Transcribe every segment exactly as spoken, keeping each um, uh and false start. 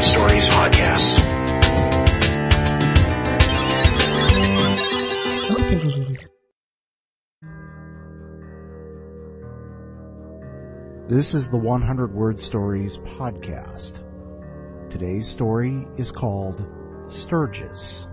Stories podcast. Opening. This is the one hundred Word Stories podcast. Today's story is called Sturgis.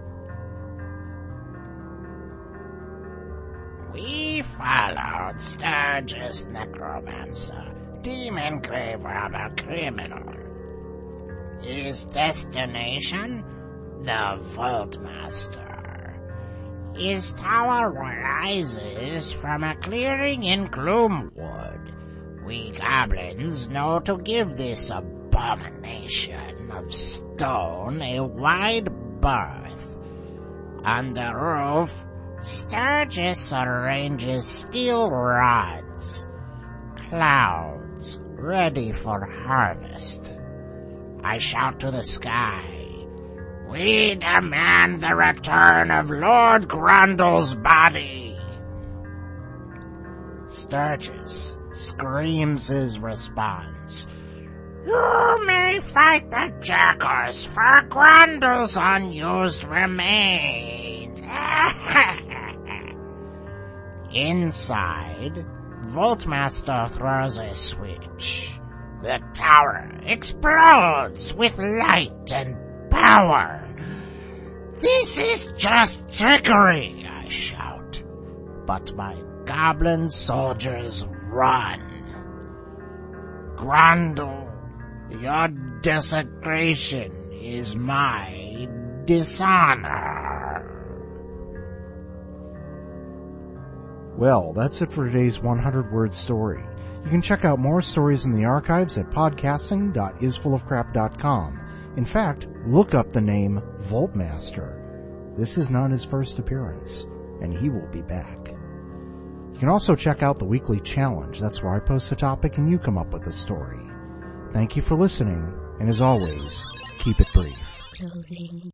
We followed Sturgis Necromancer, demon grave robber criminal. His destination? The Vaultmaster. His tower rises from a clearing in Gloomwood. We goblins know to give this abomination of stone a wide berth. On the roof, Sturgis arranges steel rods, clouds ready for harvest. I shout to the sky, "We demand the return of Lord Grundle's body!" Sturgis screams his response, "You may fight the jackals for Grundle's unused remains." Inside, Vaultmaster throws a switch. The tower explodes with light and power. "This is just trickery," I shout. But my goblin soldiers run. "Grundle, your desecration is my dishonor." Well, that's it for today's one hundred Word Story. You can check out more stories in the archives at podcasting dot is full of crap dot com. In fact, look up the name Vaultmaster. This is not his first appearance, and he will be back. You can also check out the weekly challenge. That's where I post a topic and you come up with a story. Thank you for listening, and as always, keep it brief. Closing.